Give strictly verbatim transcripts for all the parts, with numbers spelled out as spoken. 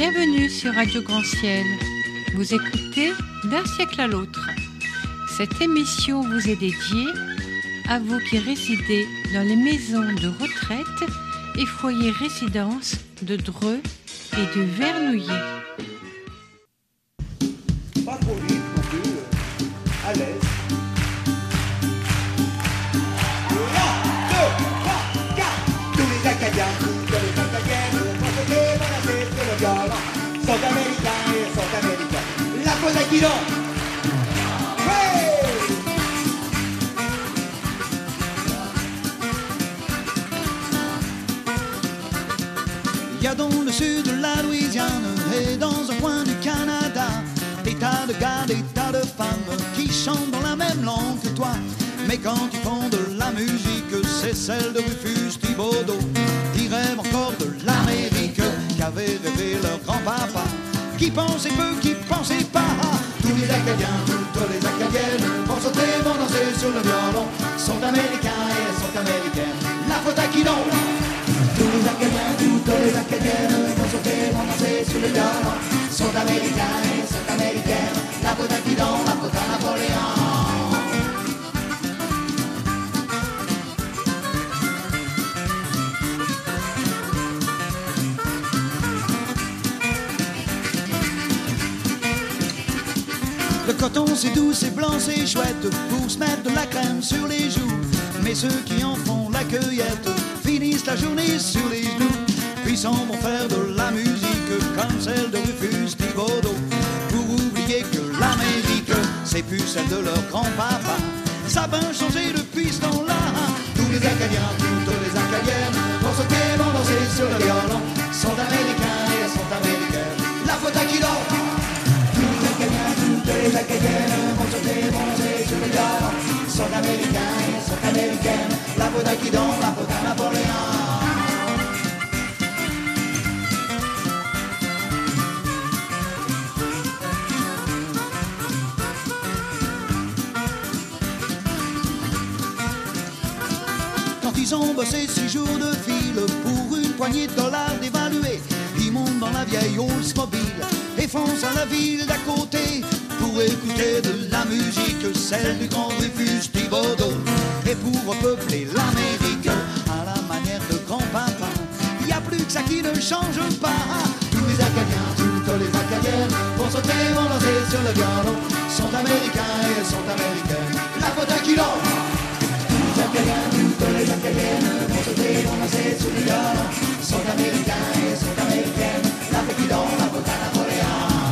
Bienvenue sur Radio Grand Ciel. Vous écoutez D'un siècle à l'autre. Cette émission vous est dédiée à vous qui résidez dans les maisons de retraite et foyers résidence de Dreux et de Vernouillet. Pas trop vite non plus, euh, à l'aise. un, deux, trois, quatre. Tous les Acadiens, tous les Acadiennes, vont se débarrasser de le violon. Sont américains et sont américains. La faute à qui donc? Il y a dans le sud de la Louisiane et dans un coin du Canada des tas de gars, des tas de femmes qui chantent dans la même langue que toi. Mais quand ils font de la musique, c'est celle de Rufus Thibodeau. Ils rêvent encore de l'Amérique qu'avait rêvé leur grand-papa, qui pensait peu, qui pensait pas. Tous les Acadiens, toutes les Acadiennes vont sauter, vont danser sur le violon. Sont américains et elles sont américaines. La faute à qui donc? Tous les Acadiens, toutes les Acadiennes vont sauter, vont danser sur le violon. Sont américains et sont américaines. La faute à qui donc? La faute à Napoléon. Le coton c'est doux, c'est blanc, c'est chouette pour se mettre de la crème sur les joues. Mais ceux qui en font la cueillette finissent la journée sur les genoux. Puis s'en vont faire de la musique comme celle de Rufus Thibodeau, pour oublier que l'Amérique c'est plus celle de leur grand-papa. Ça a bien changé depuis ce temps-là. Tous les Acadiens, toutes les Acadiennes vont sauter, vont danser sur le violon. Sont américains et elles sont américaines. La faute à qui donc? Toutes les Acadiennes vont sauter, vont danser sur le violon. Sont américains et sont américaines. La faute à qui donc? La faute à Napoléon. Quand ils ont bossé six jours de fil pour une poignée de dollars dévalués, ils montent dans la vieille Oldsmobile et foncent à la ville d'à côté pour écouter de la musique, celle du grand Rufus Thibodeau. Et pour repeupler l'Amérique à la manière de grand-papa, il n'y a plus que ça qui ne change pas. Tous les Acadiens, toutes les Acadiennes vont sauter, vont danser sur le violon. Sont américains et elles sont américaines. La faute à qui donc? Tous les Acadiens, toutes les Acadiennes vont sauter, vont danser sur le violon. Sont américains et elles sont américaines. La faute à qui donc? La faute à Napoléon.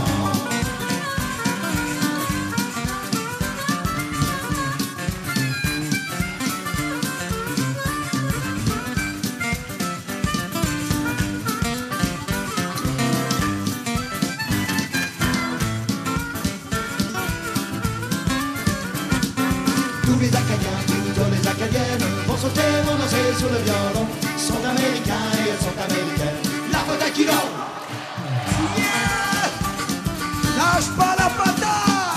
Tous les Acadiens, toutes les Acadiennes vont sauter, vont danser sur le violon. Sont américains et elles sont américaines. La faute à qui donc? Yeah! Lâche pas la patate!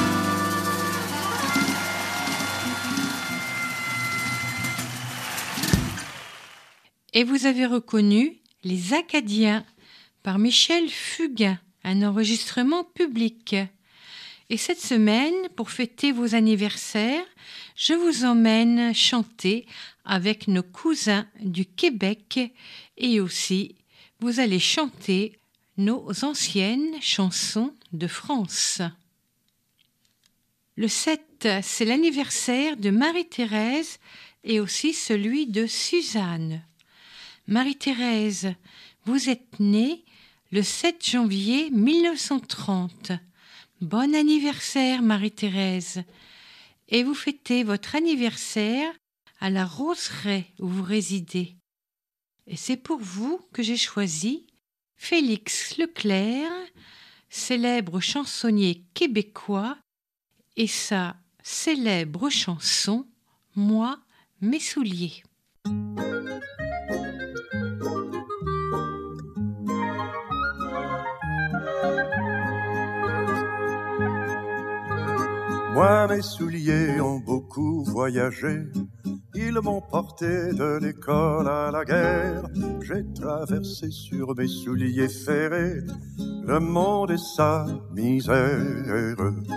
Et vous avez reconnu Les Acadiens par Michel Fugain, un enregistrement public. Et cette semaine, pour fêter vos anniversaires, je vous emmène chanter avec nos cousins du Québec et aussi vous allez chanter nos anciennes chansons de France. Le sept, c'est l'anniversaire de Marie-Thérèse et aussi celui de Suzanne. Marie-Thérèse, vous êtes née le sept janvier mille neuf cent trente. Bon anniversaire Marie-Thérèse. Et vous fêtez votre anniversaire à la Roseraie où vous résidez. Et c'est pour vous que j'ai choisi Félix Leclerc, célèbre chansonnier québécois, et sa célèbre chanson « Moi, mes souliers ». Moi, mes souliers ont beaucoup voyagé. Ils Ils m'ont porté de l'école à la guerre. J'ai traversé sur mes souliers ferrés le monde et sa misère.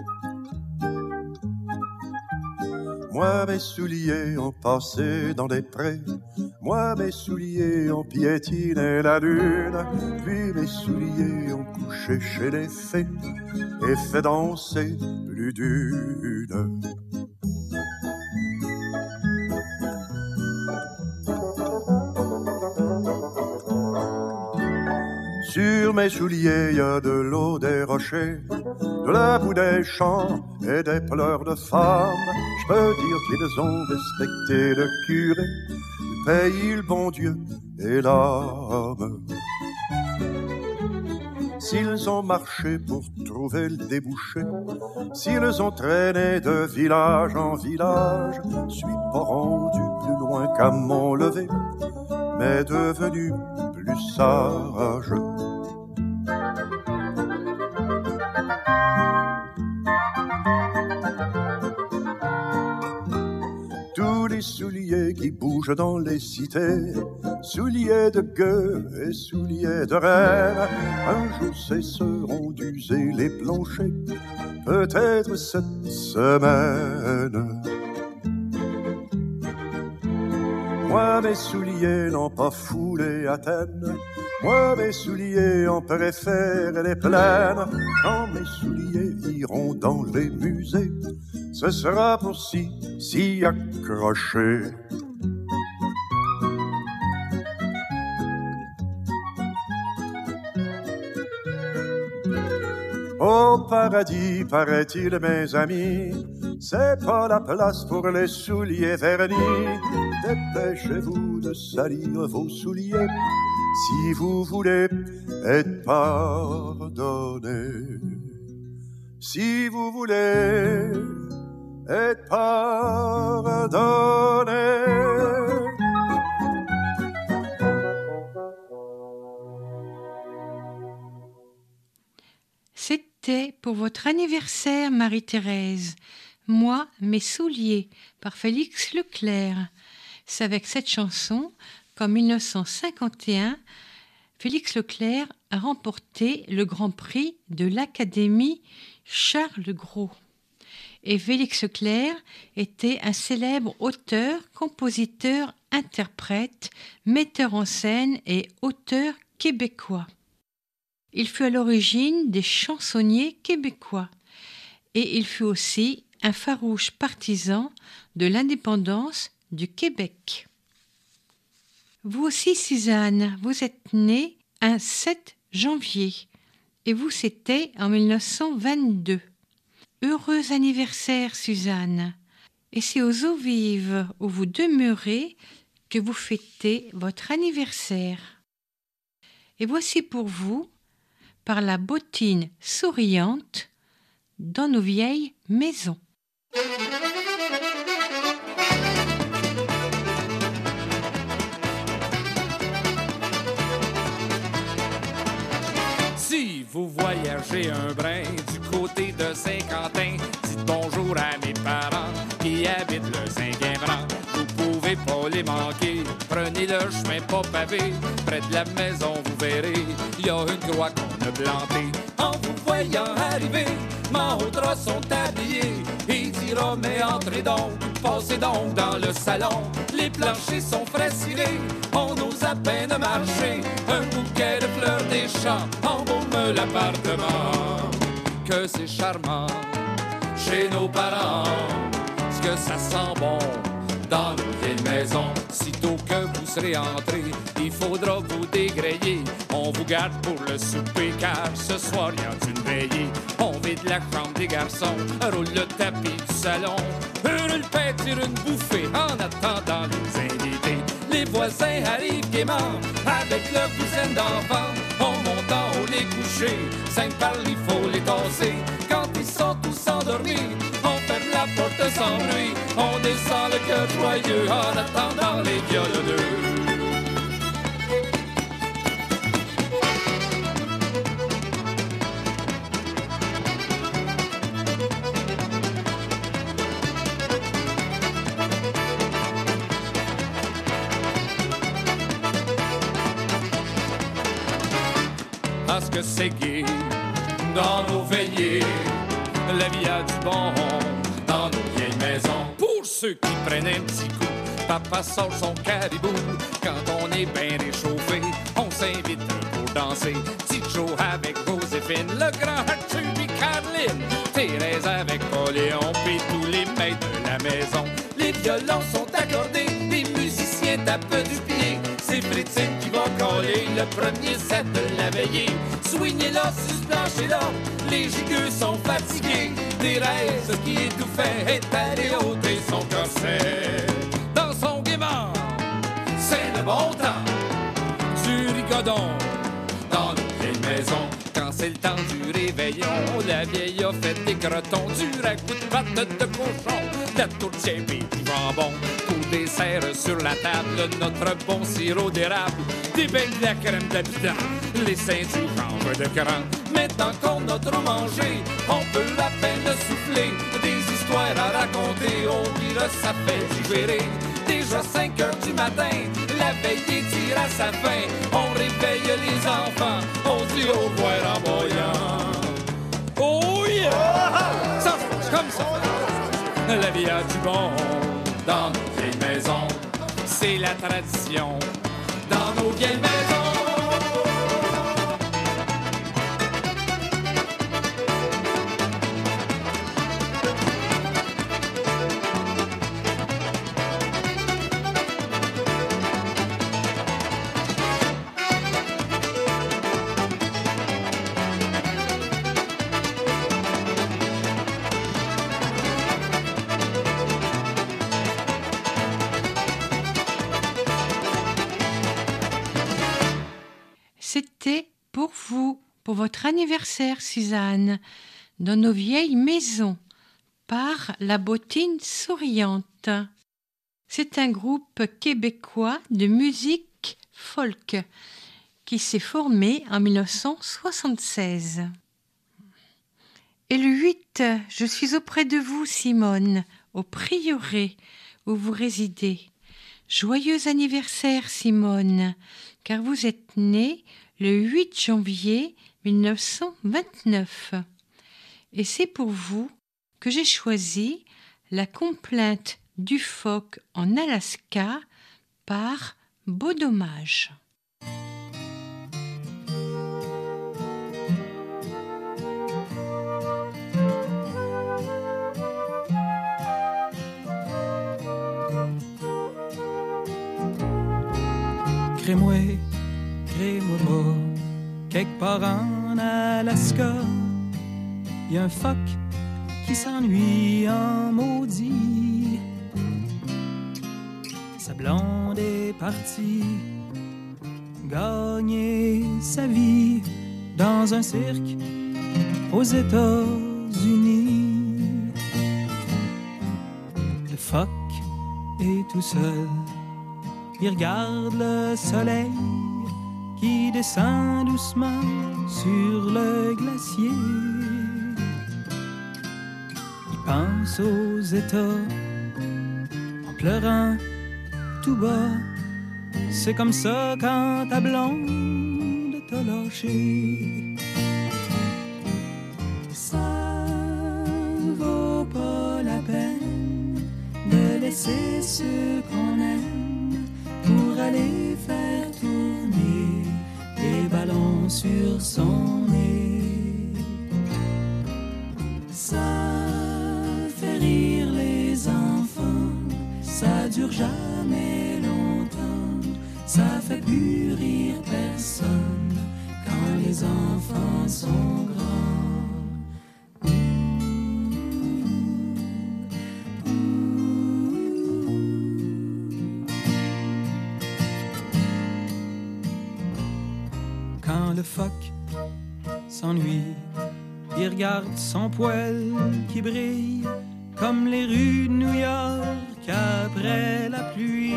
Moi, mes souliers ont passé dans des prés. Moi, mes souliers ont piétiné la lune. Puis mes souliers ont couché chez les fées et fait danser plus d'une. Sur mes souliers, y a de l'eau des rochers, de la boue des champs et des pleurs de femmes. Je peux dire qu'ils ont respecté le curé, le pays, le bon Dieu et l'âme. S'ils ont marché pour trouver le débouché, s'ils ont traîné de village en village, je suis pas rendu plus loin qu'à mon lever, mais devenu plus sage. Tous les souliers qui bougent dans les cités, souliers de gueux et souliers de reine, un jour cesseront d'user les planchers, peut-être cette semaine. Moi, mes souliers n'ont pas foulé Athènes. Moi, mes souliers en préfèrent les plaines. Quand mes souliers iront dans les musées, ce sera pour s'y, s'y accrocher. Au paradis, paraît-il, mes amis, c'est pas la place pour les souliers vernis. Dépêchez-vous de salir vos souliers si vous voulez être pardonné. Si vous voulez être pardonné. C'était pour votre anniversaire, Marie-Thérèse. Moi, mes souliers, par Félix Leclerc. C'est avec cette chanson qu'en mille neuf cent cinquante et un, Félix Leclerc a remporté le Grand Prix de l'Académie Charles Gros. Et Félix Leclerc était un célèbre auteur, compositeur, interprète, metteur en scène et auteur québécois. Il fut à l'origine des chansonniers québécois et il fut aussi un farouche partisan de l'indépendance du Québec. Vous aussi, Suzanne, vous êtes née un sept janvier et vous, c'était en mille neuf cent vingt-deux. Heureux anniversaire, Suzanne. Et c'est aux eaux vives où vous demeurez que vous fêtez votre anniversaire. Et voici pour vous, par la bottine souriante, dans nos vieilles maisons. Si vous voyagez un brin du côté de Saint-Quentin, dites bonjour à mes parents qui habitent le cinquième rang. Vous pouvez pas les manquer, prenez le chemin pas pavé. Près de la maison, vous verrez, il y a une croix qu'on a plantée. En vous voyant arriver, Mahoudra sont habillés. Il dira, mais entrez donc, passez donc dans le salon. Les planchers sont frais cirés, on ose à peine marcher. Un bouquet de fleurs des champs embaume l'appartement. Que c'est charmant chez nos parents, ce que ça sent bon dans nos vieilles maisons. Sitôt que vous serez entrés, il faudra vous dégrayer. On vous garde pour le souper car ce soir il y a une veillée. On vide la chambre des garçons, roule le tapis du salon, hurle le pain, tire une bouffée en attendant les invités. Les voisins arrivent gaiement avec leurs cousines d'enfants. On monte en haut les coucher, cinq par il faut les tasser. Quand ils sont tous endormis, on ferme la porte sans bruit. On descend le cœur joyeux en attendant les violoneux. que c'est gai. Dans nos veillées, la vie a du bon dans nos vieilles maisons. Pour ceux qui prennent un petit coup, papa sort son caribou. Quand on est bien réchauffé, on s'invite pour danser. Petit Joe avec Joséphine, le grand Arthur et Caroline, Thérèse avec Pauléon, puis tous les maîtres de la maison. Les violons sont accordés, les musiciens tapent du pied. C'est Fritine qui va coller le premier set de la veillée. Swingez-là, sur ce plancher-là, les gigueux sont fatigués. Thérèse qui étouffait est allée ôter son corset. Dans son gaiement, c'est le bon temps du rigodon dans nos vieilles maisons. Quand c'est le temps du réveillon, la vieille a fait des crotons, du ragoût de pâte de cochon, de la tourtière et du jambon. Pour dessert sur la table, notre bon sirop d'érable, des beignes de la crème d'habitant, les seins du chanvre de cran. Maintenant qu'on a trop mangé, on peut à peine souffler. Des histoires à raconter, on dira ça fait digérer. Déjà cinq heures du matin, la veillée tire à sa fin. On réveille les enfants, on dit au revoir en boyant. Oh yeah! Ça se passe comme ça. La vie a du bon dans nos vieilles maisons. C'est la tradition dans nos vieilles maisons. C'était pour vous, pour votre anniversaire, Suzanne, dans nos vieilles maisons, par La Bottine Souriante. C'est un groupe québécois de musique folk qui s'est formé en mille neuf cent soixante-seize. Et le huit, je suis auprès de vous, Simone, au prieuré où vous résidez. Joyeux anniversaire, Simone, car vous êtes née le huit janvier mille neuf cent vingt-neuf. Et c'est pour vous que j'ai choisi La complainte du phoque en Alaska par Beau Dommage. Crée-moi, crée-moi pas, quelque part en Alaska, y a un phoque qui s'ennuie en maudit. Sa blonde est partie gagner sa vie dans un cirque aux États-Unis. Le phoque est tout seul, il regarde le soleil qui descend doucement sur le glacier. Il pense aux États en pleurant tout bas. C'est comme ça quand ta blonde t'a lâché. Ça vaut pas la peine de laisser ceux qu'on aime pour aller faire tourner des ballons sur son nez. Ça fait rire les enfants, ça dure jamais longtemps, ça fait plus rire personne quand les enfants sont grands. Quand le phoque s'ennuie, il regarde son poil qui brille comme les rues de New York après la pluie.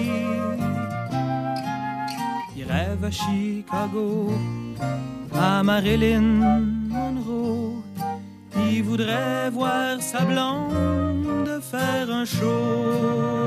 Il rêve à Chicago, à Marilyn Monroe. Il voudrait voir sa blonde faire un show.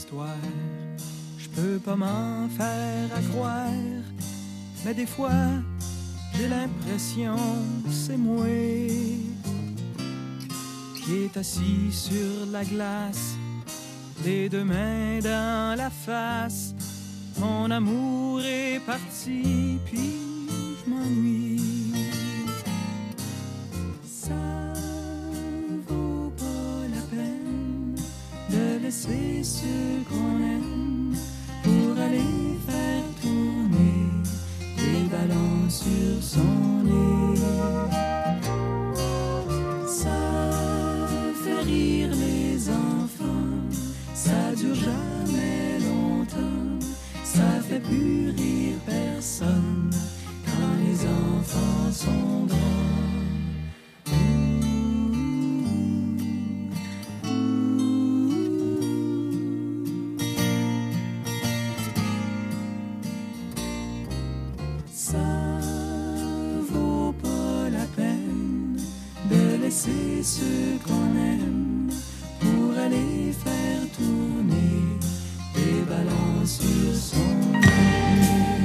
histoire. Je peux pas m'en faire à croire, mais des fois, j'ai l'impression c'est moi qui est assis sur la glace, les deux mains dans la face. Mon amour est parti, puis je m'ennuie. Ça vaut pas la peine de laisser ce qu'on aime pour aller faire tourner des ballons sur son nez. Ça fait rire les enfants, ça dure jamais longtemps, ça fait plus rire personne quand les enfants sont grands. C'est ce qu'on aime pour aller faire tourner des ballons sur son nez.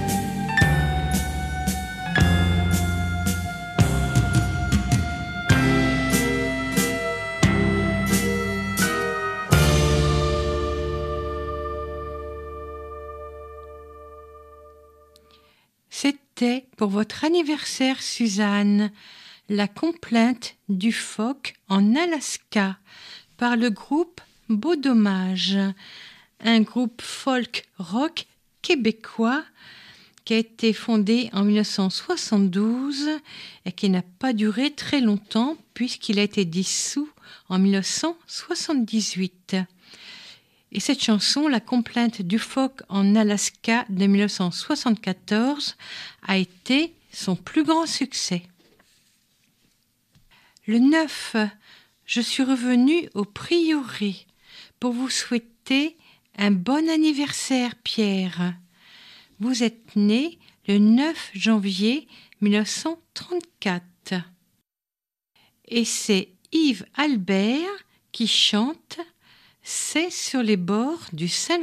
C'était pour votre anniversaire, Suzanne, la complainte du phoque en Alaska par le groupe Beau Dommage, un groupe folk rock québécois qui a été fondé en dix-neuf cent soixante-douze et qui n'a pas duré très longtemps puisqu'il a été dissous en dix-neuf cent soixante-dix-huit. Et cette chanson, La complainte du phoque en Alaska de dix-neuf cent soixante-quatorze, a été son plus grand succès. Le neuf, je suis revenue au prieuré pour vous souhaiter un bon anniversaire, Pierre. Vous êtes né le neuf janvier dix-neuf cent trente-quatre. Et c'est Yves Albert qui chante « C'est sur les bords du Saint-Laurent ».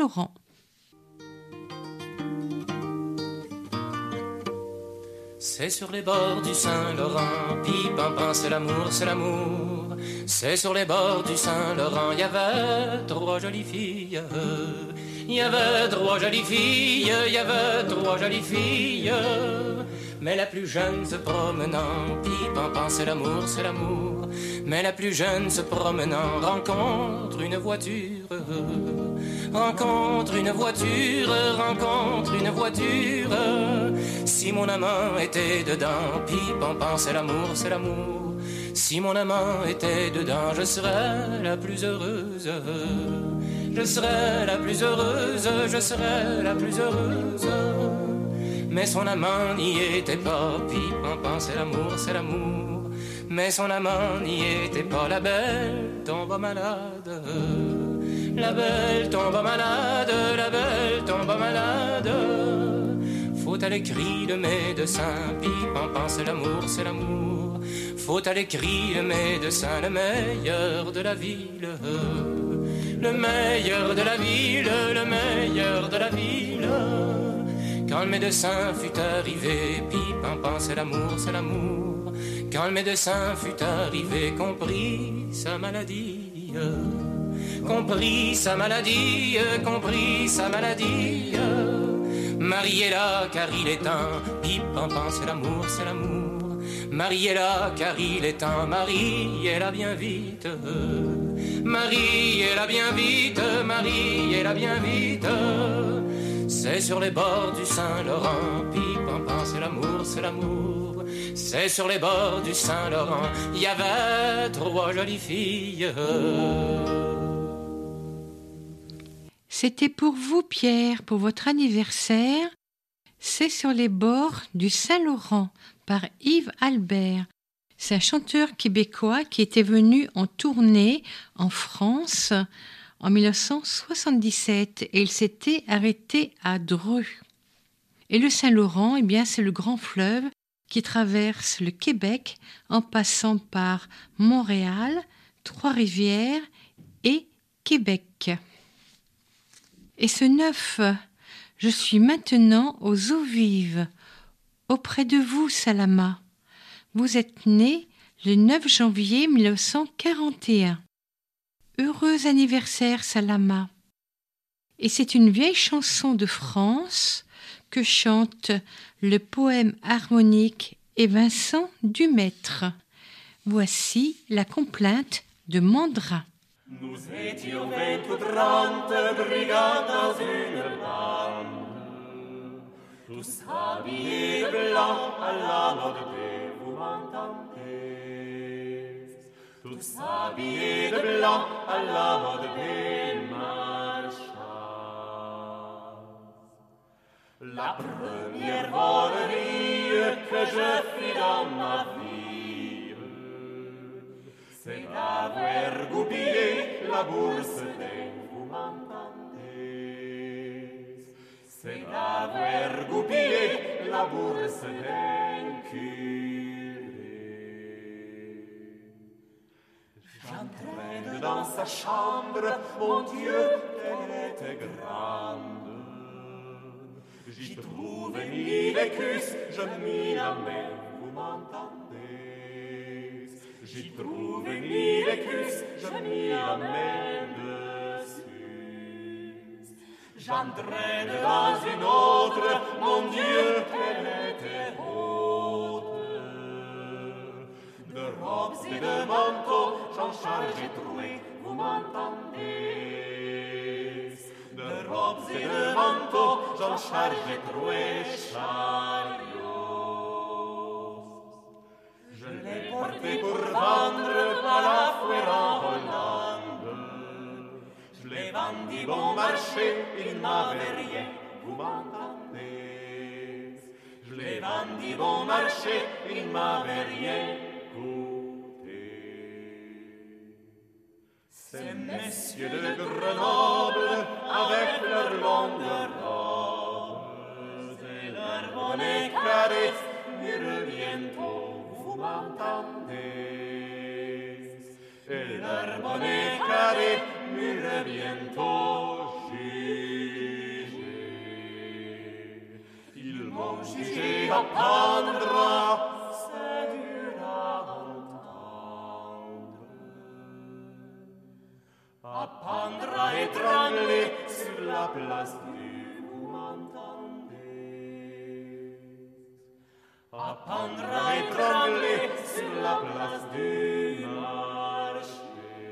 C'est sur les bords du Saint-Laurent, pipampin, c'est l'amour, c'est l'amour. C'est sur les bords du Saint-Laurent, il y avait trois jolies filles. Il y avait trois jolies filles, il y avait trois jolies filles. Mais la plus jeune se promenant, pipampin, c'est l'amour, c'est l'amour. Mais la plus jeune se promenant rencontre une voiture. Rencontre une voiture, rencontre une voiture. Si mon amant était dedans, pipampin, c'est l'amour, c'est l'amour. Si mon amant était dedans, je serais la plus heureuse. Je serais la plus heureuse, je serais la plus heureuse. Mais son amant n'y était pas, pipampin, c'est l'amour, c'est l'amour. Mais son amant n'y était pas, la belle tomba malade. La belle tomba malade, la belle tomba malade. Faut à l'écrit le médecin, pipampin, c'est l'amour, c'est l'amour. Faut à l'écrit le médecin, le meilleur de la ville. Le meilleur de la ville, le meilleur de la ville. Quand le médecin fut arrivé, pipampin, c'est l'amour, c'est l'amour. Quand le médecin fut arrivé, comprit sa maladie. Compris sa maladie, compris sa maladie. Mariez-la car il est temps, pipampin, c'est l'amour, c'est l'amour. Mariez-la car il est temps, mariez-la bien vite. Mariez-la bien vite, mariez-la bien vite. C'est sur les bords du Saint-Laurent, pipampin, c'est l'amour, c'est l'amour. C'est sur les bords du Saint-Laurent, il y avait trois jolies filles. C'était pour vous, Pierre, pour votre anniversaire. C'est sur les bords du Saint-Laurent par Yves Albert. C'est un chanteur québécois qui était venu en tournée en France en dix-neuf cent soixante-dix-sept et il s'était arrêté à Dreux. Et le Saint-Laurent, eh bien, c'est le grand fleuve qui traverse le Québec en passant par Montréal, Trois-Rivières et Québec. Et ce neuf, je suis maintenant aux eaux vives, auprès de vous, Salama. Vous êtes né le neuf janvier mille neuf cent quarante et un. Heureux anniversaire, Salama. Et c'est une vieille chanson de France que chante le poème harmonique et Vincent Dumaître. Voici la complainte de Mandrin. Nous étions vingt-trente brigades dans une bande, tous habillés de blanc à la mode des, vous m'entendez? Tous habillés de blanc à la mode des marchands. La première volerie que je fis dans ma vie, c'est d'avoir goupillé la bourse des, vous m'entendez? C'est d'avoir goupillé la bourse d'un curé. J'entrais dans sa chambre, mon Dieu, elle était grande. J'y trouvais mille écus, je mis la main, vous m'entendez? J'y trouvais mille écus, je mis la main dessus. J'entrais dans une autre, mon Dieu, qu'elle était haute. De robes et de manteaux, j'en chargeais troué, vous m'entendez? De robes et de manteaux, j'en chargeais troué chariots. Je l'ai porté pour vendre à la foire en Hollande. Je l'ai vendu bon marché, il n'avait rien, vous m'entendez? Je l'ai vendu bon marché, il m'avait rien coûté. Ces messieurs de Grenoble, avec leurs longues robes et leurs bonnets carrés, mirent bientôt, vous m'entendez? Et leurs bonnets carrés mirent bientôt juger. Ils m'ont jugé à pendre, c'est dur à entendre. À pendre, à étrangler sur la place du, vous m'entendez? À pendre, à étrangler sur la place du marché.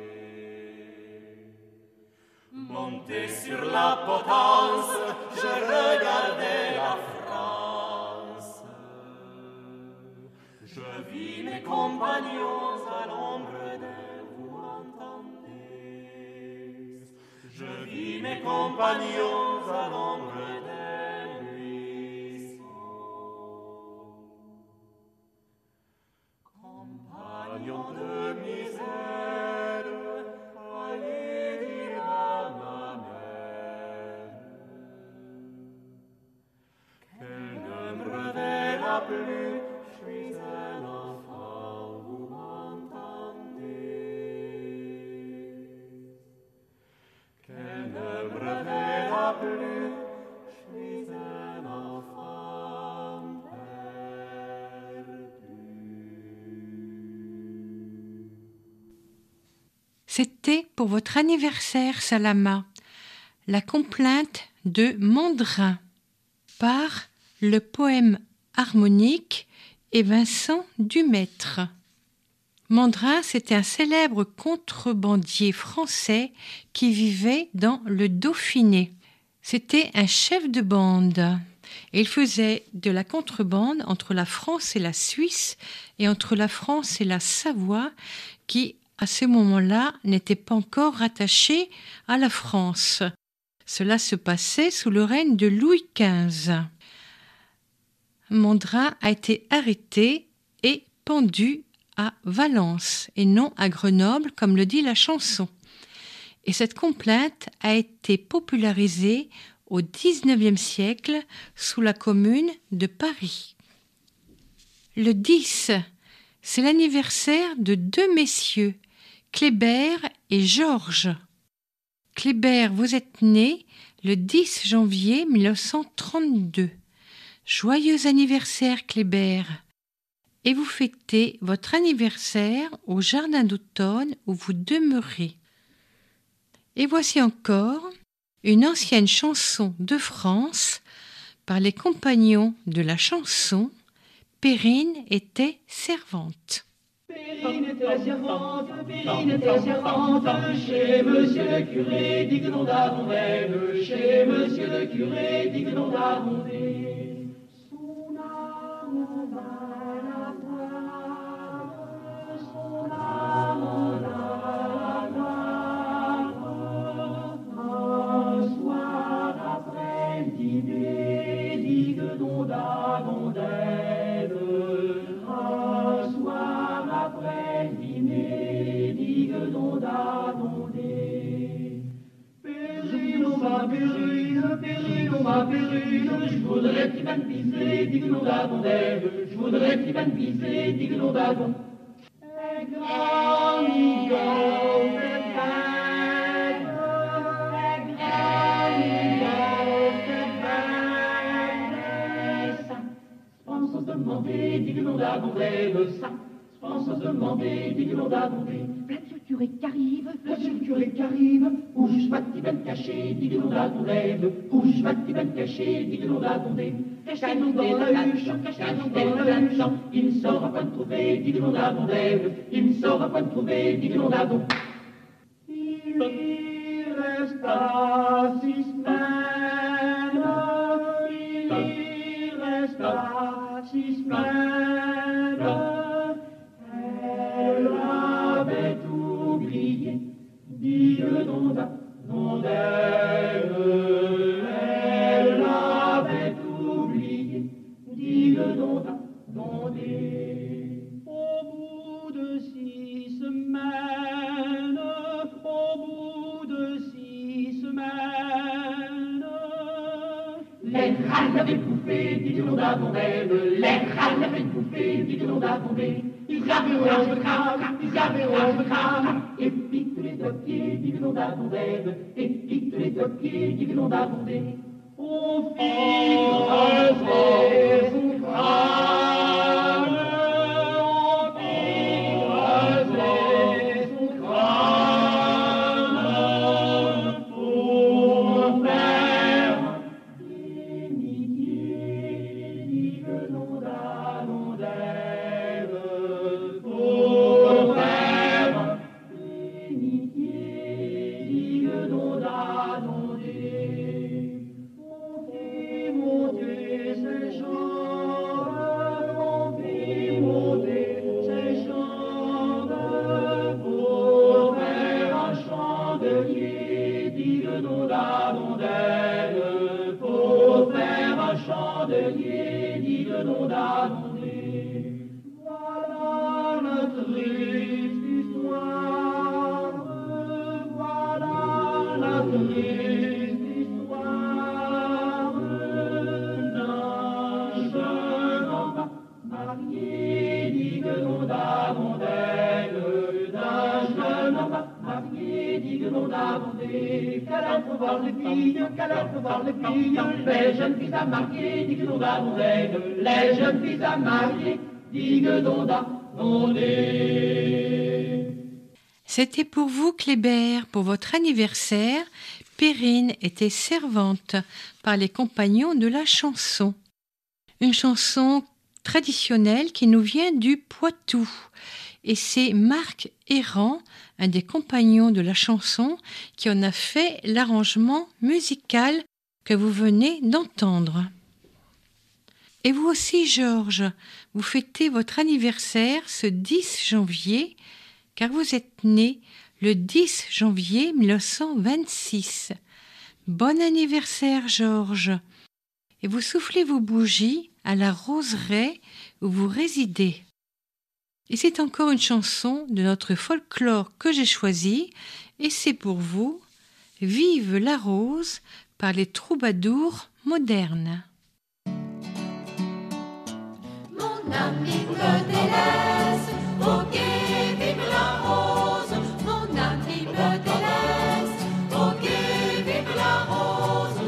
Monté sur la potence, je regardais la France. Je vis mes compagnons à l'ombre de, vous m'entendez? Je vis mes compagnons à l'ombre d'un buisson. Compagnons de misère, allez dire à ma mère qu'elle ne me reverra plus, je suis un enfant, vous m'entendez? Qu'elle ne me reverra plus, je suis un enfant perdu. C'était pour votre anniversaire, Salama, la complainte de Mandrin, par le poème harmonique et Vincent Dumaître. Mandrin, c'était un célèbre contrebandier français qui vivait dans le Dauphiné. C'était un chef de bande et il faisait de la contrebande entre la France et la Suisse et entre la France et la Savoie qui, à ce moment-là, n'étaient pas encore rattachées à la France. Cela se passait sous le règne de Louis quinze. Mandrin a été arrêté et pendu à Valence et non à Grenoble, comme le dit la chanson. Et cette complainte a été popularisée au dix-neuvième siècle sous la Commune de Paris. Le dix, c'est l'anniversaire de deux messieurs, Kléber et Georges. Kléber, vous êtes né le dix janvier mille neuf cent trente-deux. Joyeux anniversaire Kléber! Et vous fêtez votre anniversaire au jardin d'automne où vous demeurez. Et voici encore une ancienne chanson de France par les compagnons de la chanson. Perrine était servante. Perrine était servante, Perrine était servante, chez monsieur le curé d'Yguenon d'Avondel, chez monsieur le curé d'Yguenon d'Avondel. Son âme va la voir, son âme va la voir, un soir après le dîner d'Yguenon d'Avondel. Perrine, Perrine, ma Perrine, je voudrais qu'il vienne pisser d'Yguenon d'Avondel, je voudrais qu'il vienne pisser d'Yguenon d'Avondel. Les grands migons de belle, les grands migons de belle, ça, pense à se demander d'Yguenon d'Avondel, ça, pense à se demander d'Yguenon d'Avondel. Le curé qui arrive, le curé qui arrive, où je vais t'y ben cacher, d'Yguenon d'Avondel, où je vais t'y ben cacher, d'Yguenon d'Avondel. Cachez-nous dans la huche, cachez-nous dans la huche, il ne saura pas de trouver, d'Yguenon d'Avondel, il ne saura pas de trouver, d'Yguenon d'Avondel. Il y resta six semaines, il y resta six semaines, elle avait oublié d'Yguenon d'Avondel, elle avait oublié d'Yguenon d'Avondel. Au bout de six semaines, au bout de six semaines, les râles avaient bouffé d'Yguenon d'Avondel, les râles avaient bouffé d'Yguenon d'Avondel. Ils avaient orange de crâne, ils avaient orange de crâne, et puis tous les deux pieds d'Yguenon d'Avondel, et puis tous les deux pieds d'Yguenon d'Avondel. On fit creuser son crâne, on fit creuser son crâne, pour faire l'amitié d'Yguenon d'Avondel. Voilà notre triste histoire, voilà notre triste histoire d'un jeune homme marié d'Yguenon d'Avondel, d'un jeune homme marié d'Yguenon d'Avondel. Quelle heure pour voir les filles, quelle heure pour voir les filles, les jeunes filles à marier d'Yguenon d'Avondel, les jeunes filles à marier d'Yguenon d'Avondel. C'était pour vous, Kléber, pour votre anniversaire. Perrine était servante par les compagnons de la chanson. Une chanson traditionnelle qui nous vient du Poitou. Et c'est Marc Errand, un des compagnons de la chanson, qui en a fait l'arrangement musical que vous venez d'entendre. Et vous aussi, Georges, vous fêtez votre anniversaire ce dix janvier, car vous êtes né le dix janvier mille neuf cent vingt-six. Bon anniversaire, Georges. Et vous soufflez vos bougies à la roseraie où vous résidez. Et c'est encore une chanson de notre folklore que j'ai choisie, et c'est pour vous « Vive la rose » par les troubadours modernes. Mon ami me délaisse, ok, vive la rose. Mon ami me délaisse, ok, vive la rose.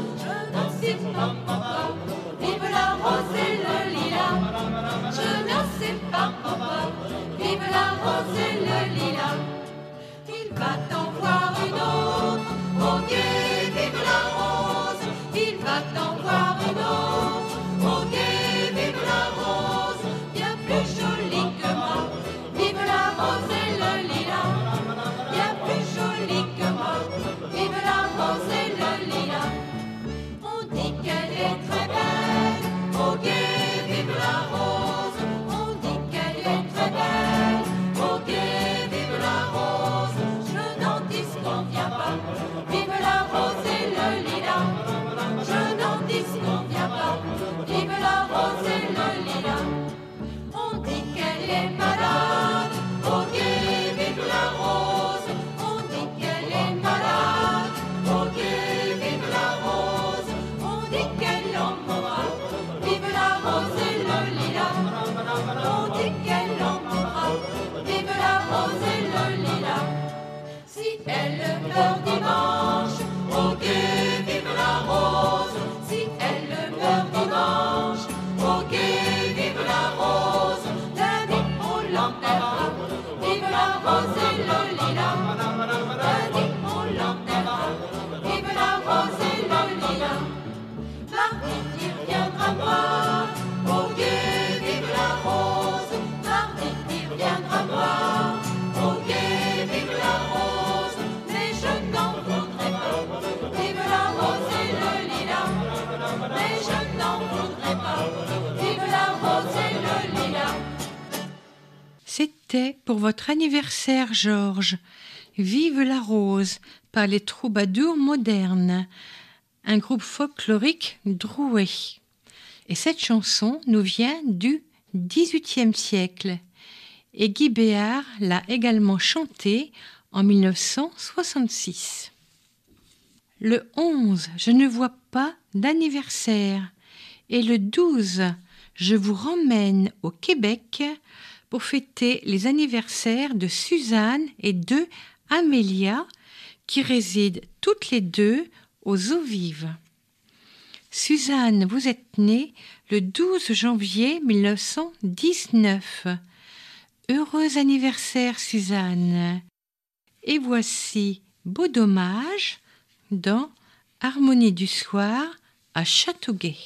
elle meurt dimanche, oh gai, vive la rose. Si elle meurt dimanche, oh gai, vive la rose. Lundi, on l'enterra, vive la rose et le lilas. Lundi, on l'enterra, vive la rose et le lilas. Mardi, il reviendra voir, oh gai, vive la rose. Mardi, il reviendra voir, oh gai, vive la rose. Mais je n'en voudrais pas, vive la rose et le lilas. Mais je n'en voudrais pas, vive la rose et le lilas. C'était pour votre anniversaire, Georges. Vive la rose par les troubadours modernes, un groupe folklorique droué. Et cette chanson nous vient du dix-huitième siècle. Et Guy Béard l'a également chantée en mille neuf cent soixante-six. Le onze, je ne vois pas d'anniversaire. Et le douze, je vous ramène au Québec pour fêter les anniversaires de Suzanne et de Amélia, qui résident toutes les deux aux Eaux Vives. Suzanne, vous êtes née le douze janvier mille neuf cent dix-neuf. Heureux anniversaire, Suzanne. Et voici Beau Dommage dans Harmonie du soir à Châteauguay.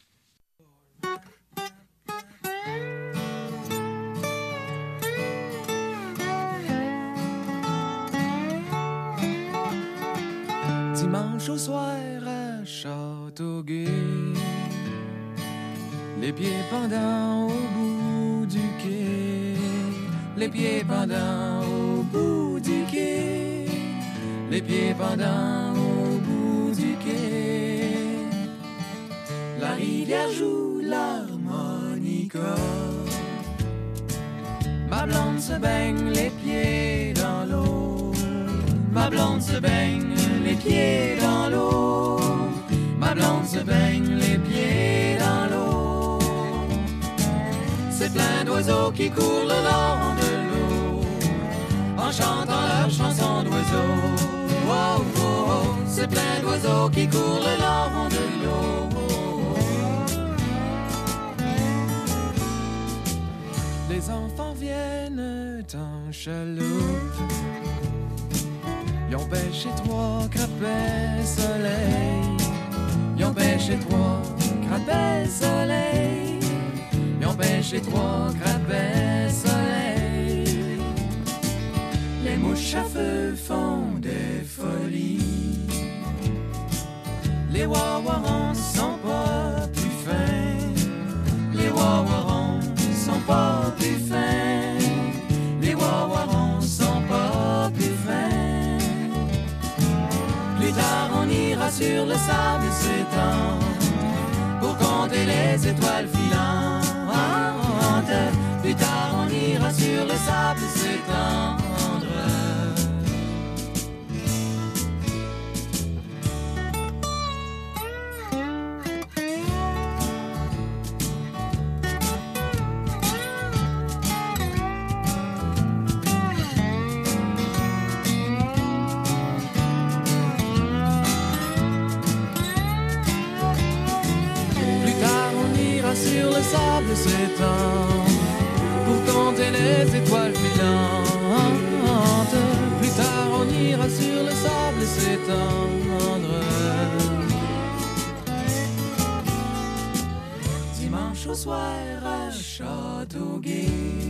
Dimanche au soir à Châteauguay, les pieds pendants au bout du quai, les pieds pendants au bout du quai, les pieds pendants au bout du quai. La rivière joue l'harmonica, ma blonde se baigne les pieds dans l'eau, ma blonde se baigne les pieds dans l'eau, ma blonde se baigne les pieds dans l'eau. C'est plein d'oiseaux qui courent le long de l'eau, en chantant leur chanson d'oiseaux. Oh, oh, oh. C'est plein d'oiseaux qui courent le long de l'eau. Les enfants viennent en chaloupe, ils ont pêché trois crapets soleil, ils ont pêché trois crapets soleil, ils ont pêché trois crapets soleil. Les mouches à feu font des folies, les wawarons sont pas plus fins, les wawarons sont pas plus fins, les wawarons sont pas plus fins. Plus tard on ira sur le sable s'étend pour compter les étoiles filantes. Plus tard on ira sur le sable s'étendre. Sur le sable s'étend pour compter les étoiles filantes. Plus tard on ira sur le sable s'étendre. Dimanche au soir à Châteauguay,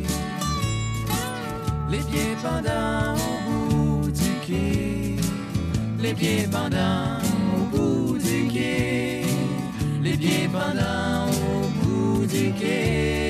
les pieds pendants au bout du quai, les pieds pendants au bout du quai, les pieds pendants au bout du quai.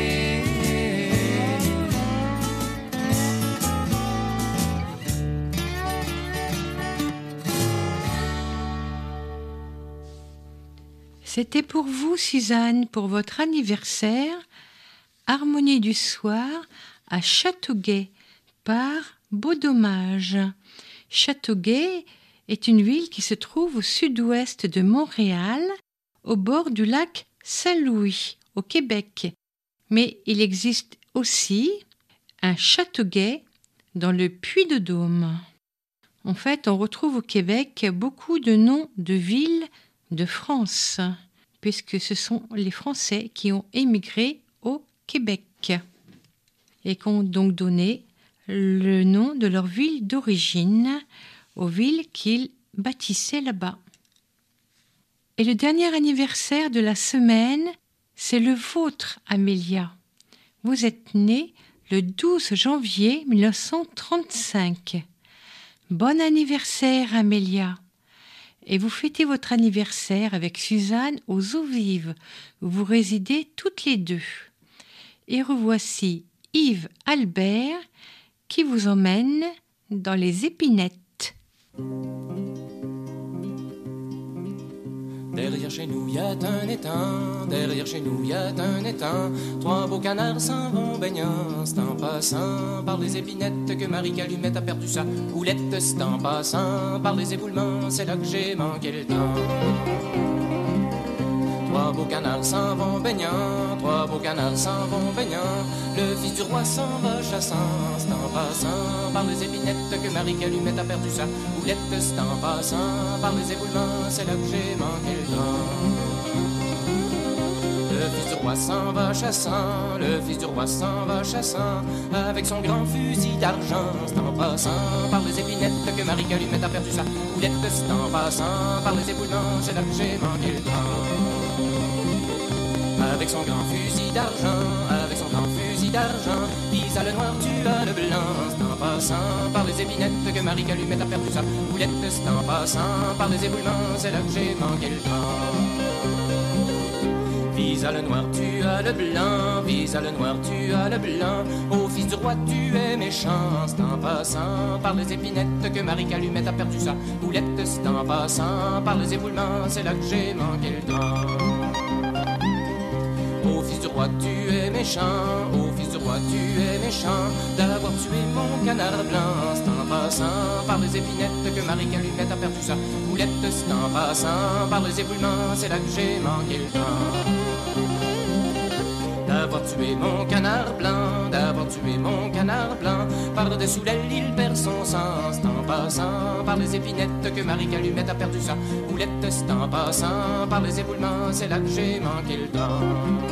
C'était pour vous, Suzanne, pour votre anniversaire, Harmonie du soir à Châteauguay par Beau Dommage. Châteauguay est une ville qui se trouve au sud-ouest de Montréal, au bord du lac Saint-Louis, au Québec. Mais il existe aussi un Châteauguay dans le Puy-de-Dôme. En fait, on retrouve au Québec beaucoup de noms de villes de France, puisque ce sont les Français qui ont émigré au Québec et qui ont donc donné le nom de leur ville d'origine aux villes qu'ils bâtissaient là-bas. Et le dernier anniversaire de la semaine, c'est le vôtre, Amélia. Vous êtes née le douze janvier mille neuf cent trente-cinq. Bon anniversaire, Amélia. Et vous fêtez votre anniversaire avec Suzanne aux Eaux Vives, où vous résidez toutes les deux. Et revoici Yves Albert qui vous emmène dans les épinettes. Derrière chez nous, y a un étang, derrière chez nous, y a un étang. Trois beaux canards s'en vont baignant, c'est en passant par les épinettes que Marie Calumette a perdu sa houlette. C'est en passant par les éboulements, c'est là que j'ai manqué le temps. Trois beaux canards s'en vont baignant, trois beaux canards s'en vont baignant. Le fils du roi s'en va chassant, c'est en passant par les épinettes que Marie Calumette a perdu sa houlette. C'est en passant par les éboulements, c'est là que j'ai manqué le temps. Le fils du roi s'en va chassant, le fils du roi s'en va chassant, avec son grand fusil d'argent. C'est en passant par les épinettes que Marie Calumette a perdu sa houlette. C'est en passant par les éboulements, c'est là que j'ai manqué le temps. Avec son grand fusil d'argent, avec son grand fusil d'argent, visa le noir, tua le blanc. C'est en passant par les épinettes que Marie Calumette a perdu sa houlette. C'est en passant par les éboulements, c'est là que j'ai manqué le temps. Visa le noir, tua le blanc, visa le noir, tua le blanc. Ô fils du roi, tu es méchant. C'est en passant par les épinettes que Marie Calumette a perdu sa houlette. C'est en passant par les éboulements, c'est là que j'ai manqué le temps. Ô fils du roi, tu es méchant, ô fils du roi, tu es méchant, d'avoir tué mon canard blanc. C'est en passant par les épinettes que Marie Calumette a perdu sa houlette. C'est en passant par les éboulements, c'est là que j'ai manqué le temps. D'avoir tué mon canard blanc, d'avoir tué mon canard blanc, par-dessous l'aile il perd son sang. C'est en passant par les épinettes que Marie Calumette a perdu sa houlette. C'est en passant par les éboulements, c'est là que j'ai manqué le temps.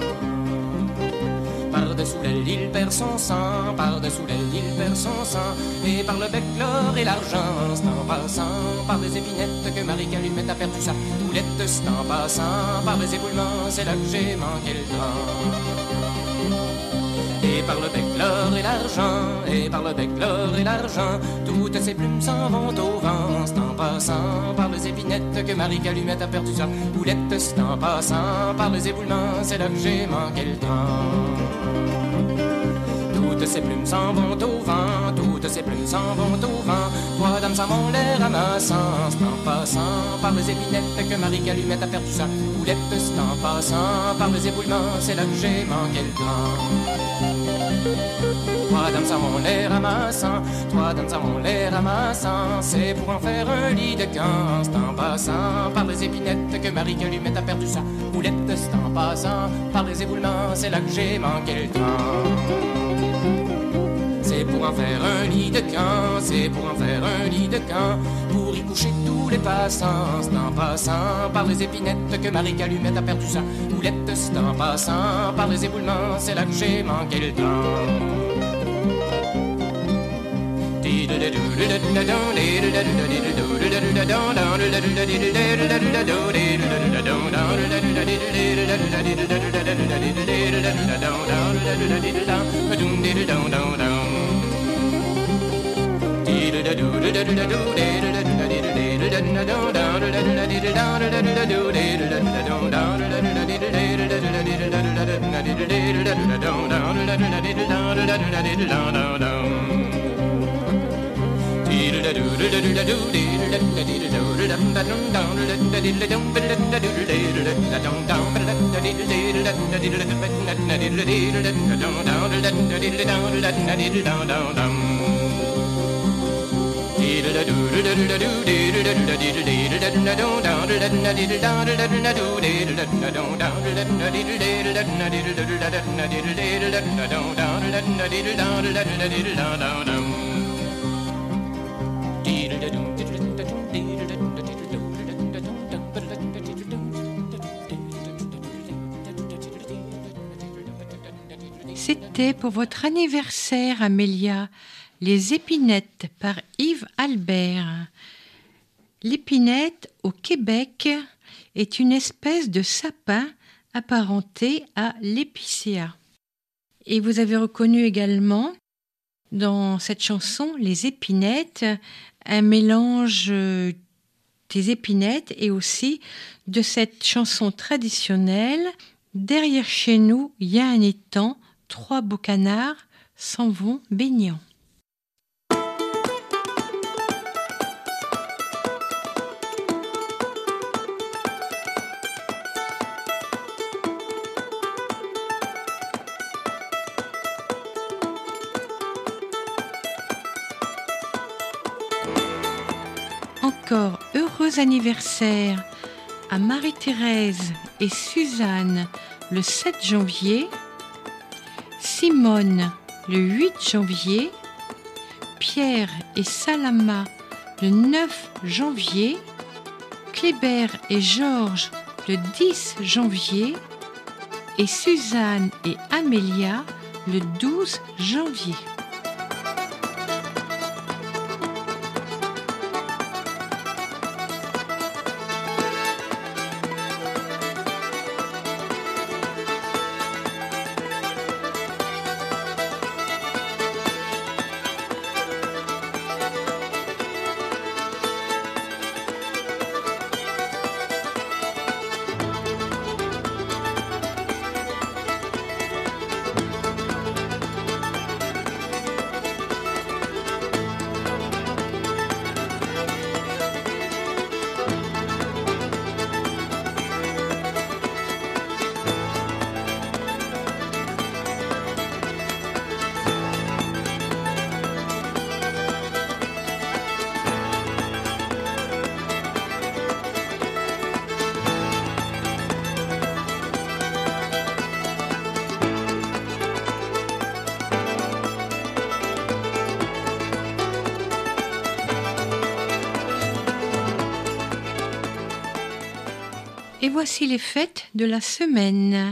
Par-dessous l'aile il perd son sang, par-dessous l'aile il perd son sang, et par le bec l'or et l'argent. C'est en passant par les épinettes que Marie Calumette a perdu sa houlette. C'est en passant par les éboulements, c'est là que j'ai manqué le temps. Et par le bec l'or et l'argent, et par le bec l'or et l'argent, toutes ces plumes s'en vont au vent. C'est en passant par les épinettes que Marie Calumette a perdu sa houlette. C'est en passant par les éboulements, c'est là que j'ai manqué le temps. Toutes ces plumes s'en vont au vent, toutes ces plumes s'en vont au vent. Trois dames s'en vont les ramassant. C'est en passant par les épinettes que Marie Calumette a perdu sa houlette. C'est en passant par les éboulements, c'est là que j'ai manqué le temps. Trois dames s'en vont les ramassant, trois dames s'en vont les ramassant, c'est pour en faire un lit de camp. C'est en passant par les épinettes que Marie Calumette a perdu sa houlette. C'est en passant par les éboulements, c'est là que j'ai manqué le temps. C'est pour en faire un lit de camp, c'est pour en faire un lit de camp, pour y coucher tous les passants. C'est en passant par les épinettes que Marie Calumette a perdu sa houlette. C'est en passant par les éboulements, c'est là que j'ai manqué le temps. Dee C'était pour votre anniversaire, Amélia, Les épinettes par Yves Albert. L'épinette, au Québec, est une espèce de sapin apparenté à l'épicéa. Et vous avez reconnu également, dans cette chanson, Les épinettes, un mélange des épinettes et aussi de cette chanson traditionnelle « Derrière chez nous, il y a un étang, trois beaux canards s'en vont baignant ». Encore heureux anniversaire à Marie-Thérèse et Suzanne le sept janvier, Simone le huit janvier, Pierre et Salama le neuf janvier, Kléber et Georges le dix janvier et Suzanne et Amélia le douze janvier. Et voici les fêtes de la semaine.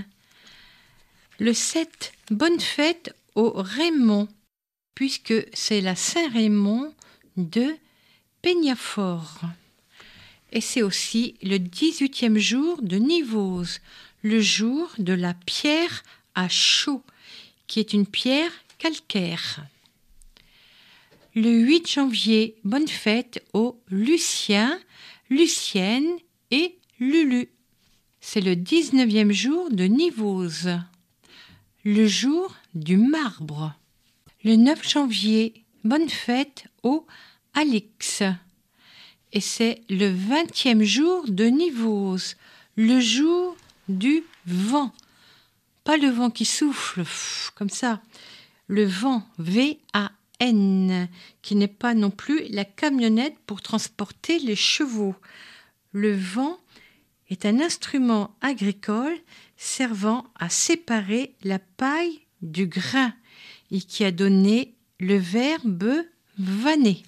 Le sept, bonne fête au Raymond, puisque c'est la Saint-Raymond de Pegnafort. Et c'est aussi le dix-huitième jour de Nivose, le jour de la pierre à chaux, qui est une pierre calcaire. Le huit janvier, bonne fête aux Lucien, Lucienne et Lulu. C'est le dix-neuvième jour de Nivose, le jour du marbre. Le neuf janvier, bonne fête au Alix. Et c'est le vingtième jour de Nivose, le jour du vent. Pas le vent qui souffle, pff, comme ça. Le vent, V A N, qui n'est pas non plus la camionnette pour transporter les chevaux. Le vent est un instrument agricole servant à séparer la paille du grain et qui a donné le verbe vanner.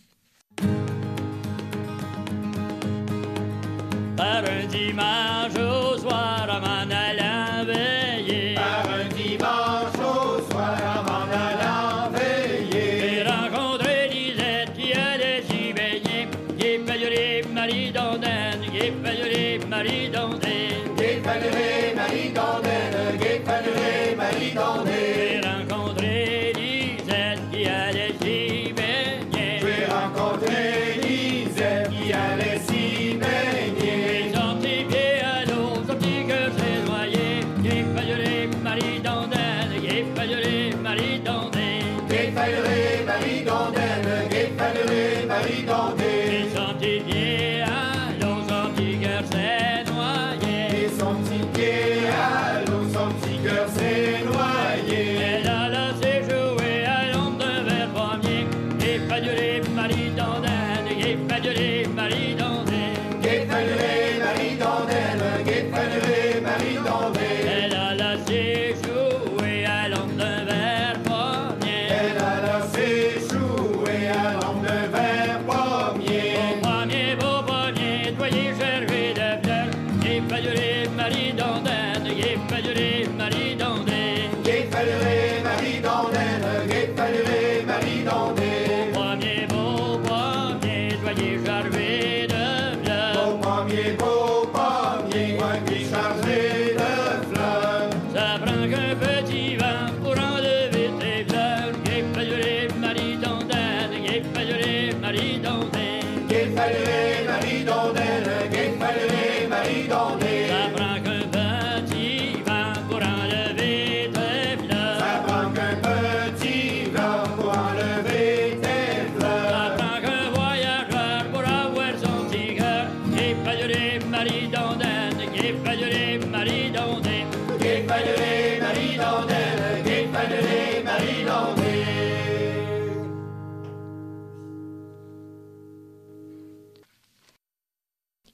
Par un dimanche au soir, à m'en allant veiller. Par un dimanche au soir, à m'en allant veiller. J'ai rencontré Lisette qui allait s'y baigner. J'ai fallu Marie Dondaine, j'ai fallu Marie Dondaine. J'ai fallu Marie Dondaine, j'ai fallu Marie Dondaine. J'ai rencontré Lisette qui allait s'y baigner. J'ai rencontré Lisette qui allait s'y baigner. J'ai sorti pied à l'eau, sorti que j'ai noyé. J'ai fallu Marie Dondaine, j'ai fallu Marie Dondaine. J'ai fallu Marie Dondaine, j'ai fallu Marie Dondaine. J'ai sorti pied à l'eau, sorti que j'ai noyé. Et son petit pied à l'eau, son petit cœur s'est noyé. Elle a laissé jouer à l'ombre d'un verre pommier. J'ai fallu Marie Dondaine, j'ai fallu Marie Dondaine. J'ai fallu Marie Dondaine, j'ai fallu Marie Dondaine. Elle a laissé jouer à l'ombre d'un verre pommier. Elle a laissé jouer à l'ombre d'un verre pommier. Beau pommier, beau pommier, soyez chargé de fleurs. J'ai fallu Marie Dondaine, j'ai fallu Marie Dondaine. J'ai fallu Marie Dondaine.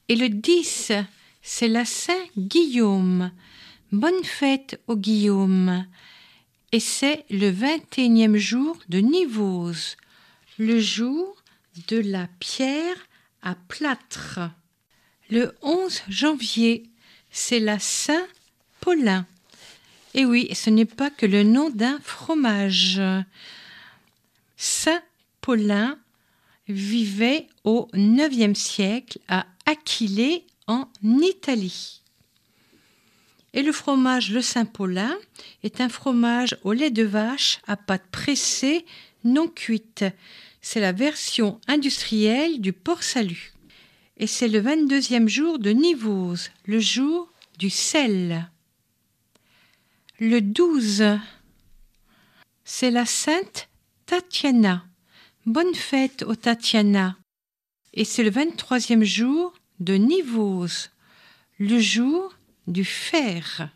Et le dix, c'est la Saint-Guillaume. Bonne fête au Guillaume. Et c'est le vingt et unième jour de Nivose, le jour de la pierre à plâtre. Le onze janvier, c'est la Saint-Paulin. Et oui, ce n'est pas que le nom d'un fromage. Saint Paulin vivait au neuvième siècle à Aquilée en Italie. Et le fromage le Saint-Paulin est un fromage au lait de vache à pâte pressée non cuite. C'est la version industrielle du Port-Salut. Et c'est le vingt-deuxième jour de Nivose, le jour du sel. Le douze, c'est la Sainte Tatiana. Bonne fête aux Tatiana. Et c'est le vingt-troisième jour de Nivose, le jour du fer.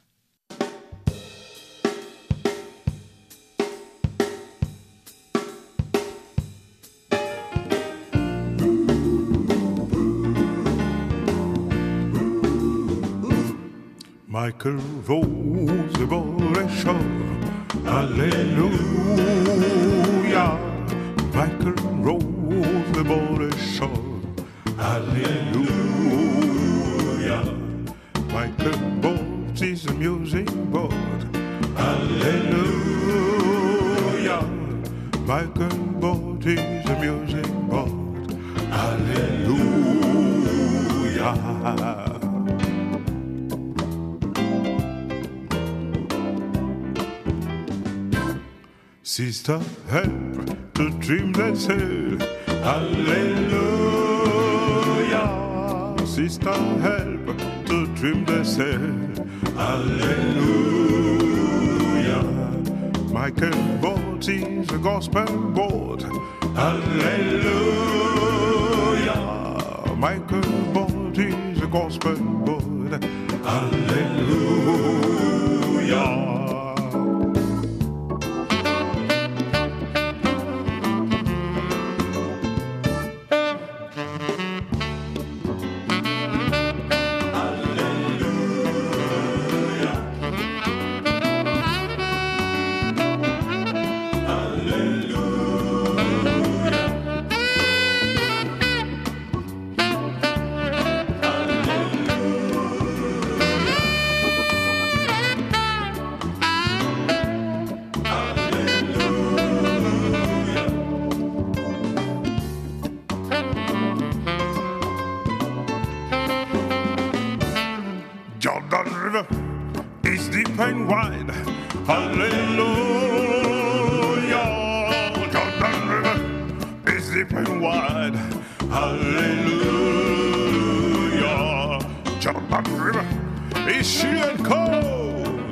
Michael rose the Boresha, Hallelujah. Michael rose the Boresha, Hallelujah. Michael bought his music board, Hallelujah. Michael bought his music board, Hallelujah. Sister, help to trim the sail. Hallelujah. Sister, help to trim the sail. Hallelujah. Michael bought his gospel board. Hallelujah. Michael bought his gospel board. Hallelujah. Jordan River is deep and wide. Hallelujah. Jordan River is deep and wide. Hallelujah. Jordan River is sheer and cold.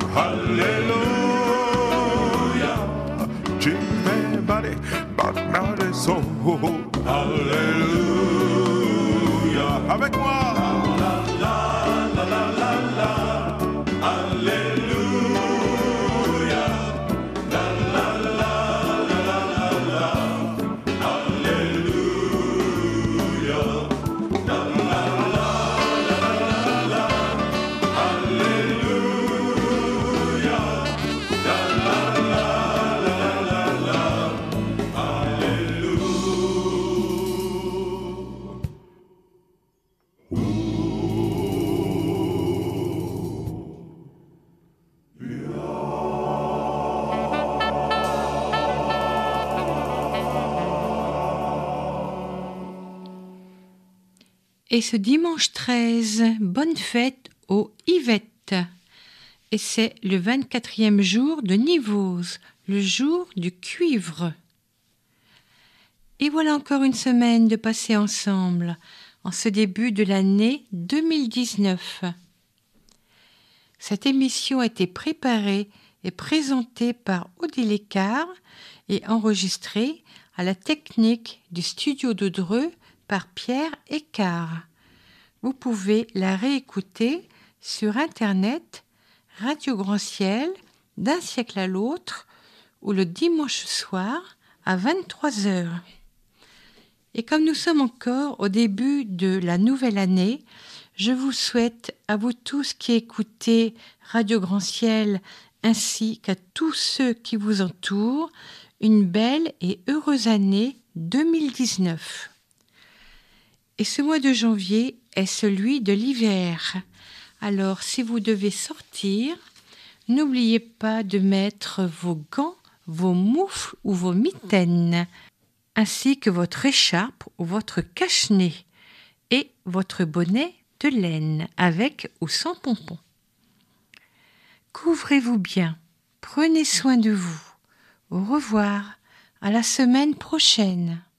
Hallelujah. Jimmy body, but not his soul. Hallelujah. Avec moi. Et ce dimanche treize, bonne fête aux Yvettes. Et c'est le vingt-quatrième jour de Nivose, le jour du cuivre. Et voilà encore une semaine de passer ensemble, en ce début de l'année deux mille dix-neuf. Cette émission a été préparée et présentée par Odile Écart et enregistrée à la technique du studio de Dreux par Pierre Écart. Vous pouvez la réécouter sur Internet, Radio Grand Ciel, d'un siècle à l'autre, ou le dimanche soir à vingt-trois heures. Et comme nous sommes encore au début de la nouvelle année, je vous souhaite à vous tous qui écoutez Radio Grand Ciel ainsi qu'à tous ceux qui vous entourent une belle et heureuse année deux mille dix-neuf. Et ce mois de janvier est celui de l'hiver. Alors si vous devez sortir, n'oubliez pas de mettre vos gants, vos moufles ou vos mitaines, ainsi que votre écharpe ou votre cache-nez et votre bonnet de laine avec ou sans pompons. Couvrez-vous bien, prenez soin de vous. Au revoir, à la semaine prochaine.